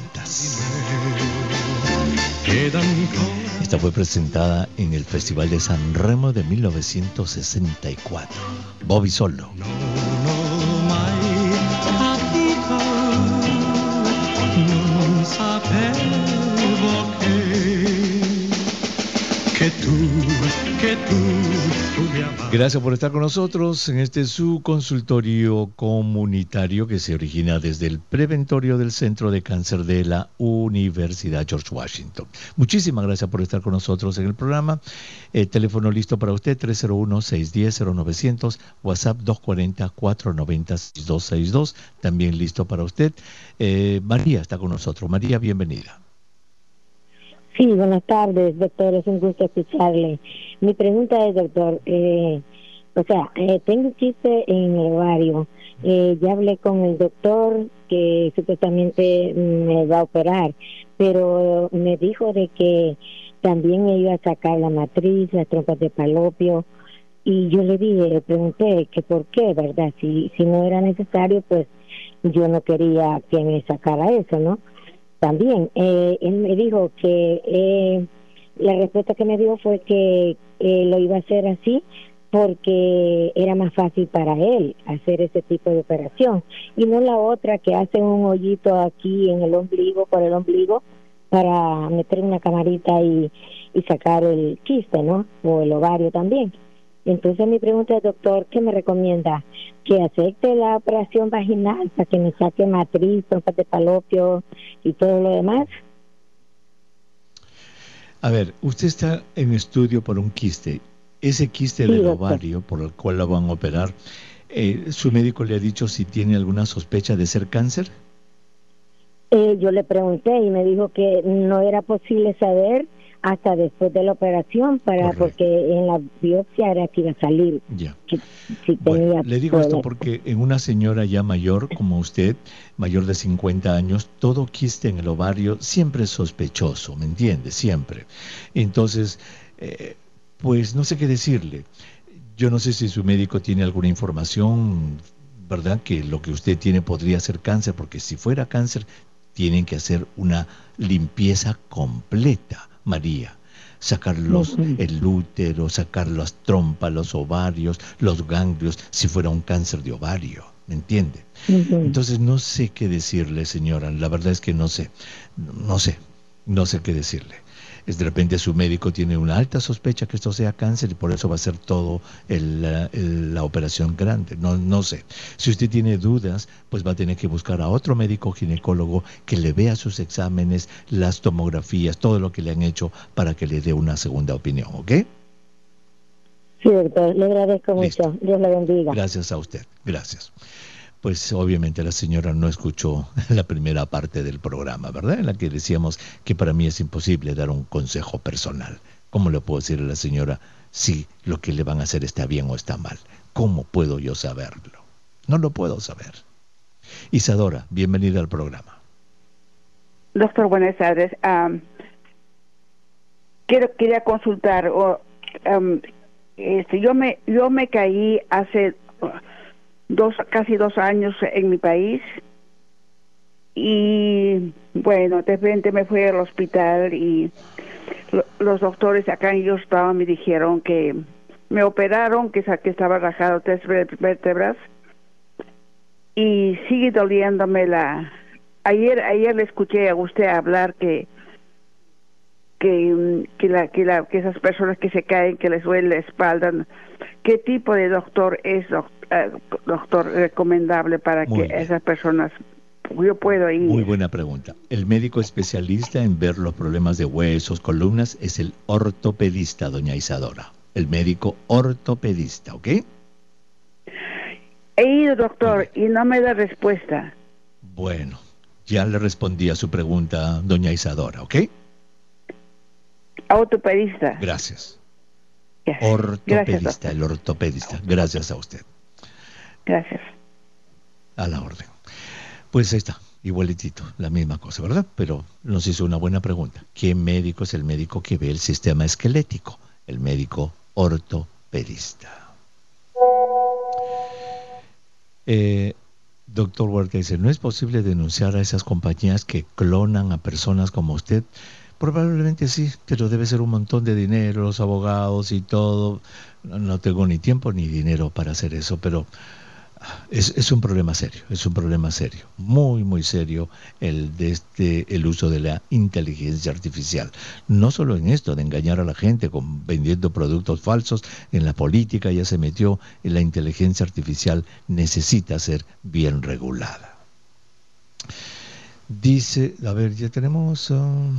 Esta fue presentada en el Festival de San Remo de 1964. Bobby Solo. Non sapevo che tu mi amavi. Gracias por estar con nosotros en este su consultorio comunitario que se origina desde el preventorio del Centro de Cáncer de la Universidad George Washington. Muchísimas gracias por estar con nosotros en el programa. Teléfono listo para usted, 301-610-0900, WhatsApp 240-490-6262, también listo para usted. María está con nosotros. María, bienvenida. Sí, buenas tardes, doctor, es un gusto escucharle. Mi pregunta es, doctor, tengo un quiste en el ovario. Ya hablé con el doctor que supuestamente me va a operar, pero me dijo de que también me iba a sacar la matriz, las trompas de falopio, y yo le pregunté que por qué, ¿verdad? Si no era necesario, pues yo no quería que me sacara eso, ¿no? También, él me dijo que la respuesta que me dio fue que lo iba a hacer así porque era más fácil para él hacer ese tipo de operación y no la otra que hace un hoyito aquí en el ombligo, por el ombligo, para meter una camarita y sacar el quiste, ¿no? O el ovario también. Entonces mi pregunta es, doctor, ¿qué me recomienda? ¿Que acepte la operación vaginal para que me saque matriz, trompas de falopio y todo lo demás? A ver, usted está en estudio por un quiste. Ese quiste del ovario por el cual la van a operar, ¿su médico le ha dicho si tiene alguna sospecha de ser cáncer? Yo le pregunté y me dijo que no era posible saber hasta después de la operación porque en la biopsia era que iba a salir. Ya. Si tenía le digo esto porque en una señora ya mayor como usted, mayor de 50 años, todo quiste en el ovario siempre es sospechoso, ¿me entiende? Siempre. Entonces, pues no sé qué decirle. Yo no sé si su médico tiene alguna información, ¿verdad? Que lo que usted tiene podría ser cáncer, porque si fuera cáncer, tienen que hacer una limpieza completa, María. Sacar el útero, sacar las trompas, los ovarios, los ganglios, si fuera un cáncer de ovario, ¿me entiende? Entonces no sé qué decirle, señora, la verdad es que no sé qué decirle. De repente su médico tiene una alta sospecha que esto sea cáncer y por eso va a ser todo la operación grande. No sé. Si usted tiene dudas, pues va a tener que buscar a otro médico ginecólogo que le vea sus exámenes, las tomografías, todo lo que le han hecho para que le dé una segunda opinión, ¿ok? Sí, doctor, le agradezco mucho. Dios le bendiga. Gracias a usted. Gracias. Pues obviamente la señora no escuchó la primera parte del programa, ¿verdad? En la que decíamos que para mí es imposible dar un consejo personal. ¿Cómo le puedo decir a la señora si lo que le van a hacer está bien o está mal? ¿Cómo puedo yo saberlo? No lo puedo saber. Isadora, bienvenida al programa. Doctor, buenas tardes. Quería consultar. Yo me caí hace casi 2 años en mi país y bueno, de repente me fui al hospital y los doctores acá en Houston me dijeron que me operaron, que estaba rajado 3 vértebras y sigue doliéndome ayer le escuché a usted hablar que esas personas que se caen, que les duele la espalda, ¿qué tipo de doctor es doctor recomendable para que esas personas yo puedo ir? Muy buena pregunta. El médico especialista en ver los problemas de huesos, columnas, es el ortopedista, doña Isadora. El médico ortopedista, ¿ok? He ido, doctor, y no me da respuesta. Bueno, ya le respondí a su pregunta, doña Isadora, ¿ok? Ortopedista. Gracias. Ortopedista, gracias, el ortopedista. Gracias a usted. Gracias. A la orden. Pues ahí está, igualitito, la misma cosa, ¿verdad? Pero nos hizo una buena pregunta. ¿Qué médico es el médico que ve el sistema esquelético? El médico ortopedista. Doctor Huerta dice, ¿no es posible denunciar a esas compañías que clonan a personas como usted? Probablemente sí, pero debe ser un montón de dinero, los abogados y todo. No tengo ni tiempo ni dinero para hacer eso, pero es un problema serio, muy, muy serio el uso de la inteligencia artificial. No solo en esto, de engañar a la gente vendiendo productos falsos, en la política ya se metió, en la inteligencia artificial necesita ser bien regulada. Dice, a ver, ya tenemos...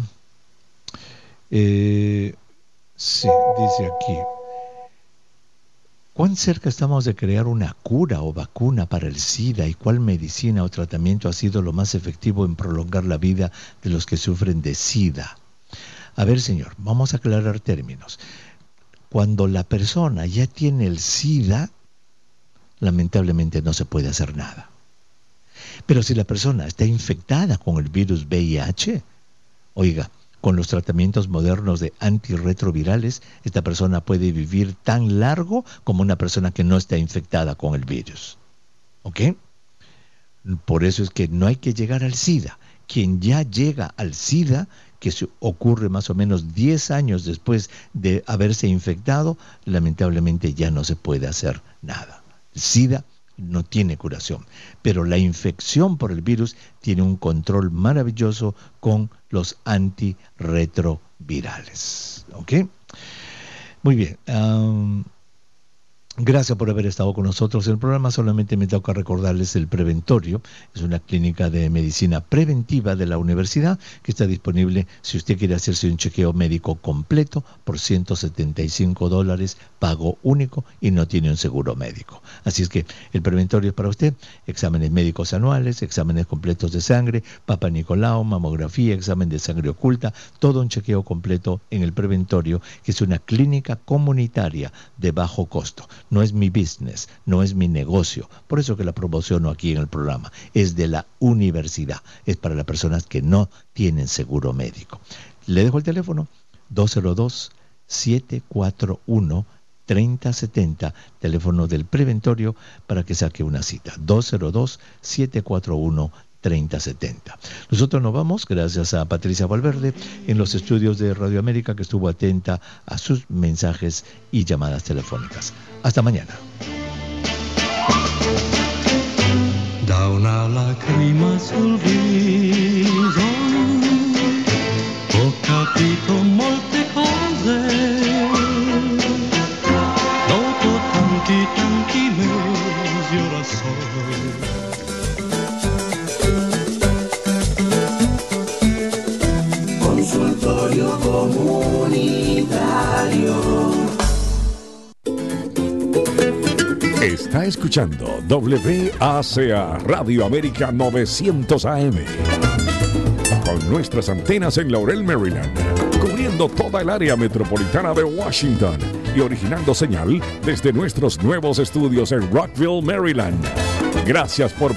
sí, dice aquí, ¿cuán cerca estamos de crear una cura o vacuna para el SIDA y cuál medicina o tratamiento ha sido lo más efectivo en prolongar la vida de los que sufren de SIDA? A ver, señor, vamos a aclarar términos. Cuando la persona ya tiene el SIDA, lamentablemente no se puede hacer nada. Pero si la persona está infectada con el virus VIH, oiga, con los tratamientos modernos de antirretrovirales, esta persona puede vivir tan largo como una persona que no está infectada con el virus. ¿Ok? Por eso es que no hay que llegar al SIDA. Quien ya llega al SIDA, que ocurre más o menos 10 años después de haberse infectado, lamentablemente ya no se puede hacer nada. El SIDA no tiene curación, pero la infección por el virus tiene un control maravilloso con los antirretrovirales. ¿Ok? Muy bien. Gracias por haber estado con nosotros en el programa. Solamente me toca recordarles el Preventorio. Es una clínica de medicina preventiva de la universidad que está disponible si usted quiere hacerse un chequeo médico completo por $175, pago único y no tiene un seguro médico. Así es que el Preventorio es para usted. Exámenes médicos anuales, exámenes completos de sangre, Papa Nicolau, mamografía, examen de sangre oculta, todo un chequeo completo en el Preventorio, que es una clínica comunitaria de bajo costo. No es mi business, no es mi negocio. Por eso que la promociono aquí en el programa. Es de la universidad. Es para las personas que no tienen seguro médico. Le dejo el teléfono 202-741-3070, teléfono del Preventorio, para que saque una cita. 202-741-3070. 3070. Nosotros nos vamos, gracias a Patricia Valverde en los estudios de Radio América, que estuvo atenta a sus mensajes y llamadas telefónicas. Hasta mañana. Da una lacrima sul viso, ho capito molte cose, dopo tanti mesi ora so. Consultorio comunitario. Está escuchando WACA Radio América 900 AM. Con nuestras antenas en Laurel, Maryland, cubriendo toda el área metropolitana de Washington y originando señal desde nuestros nuevos estudios en Rockville, Maryland. Gracias por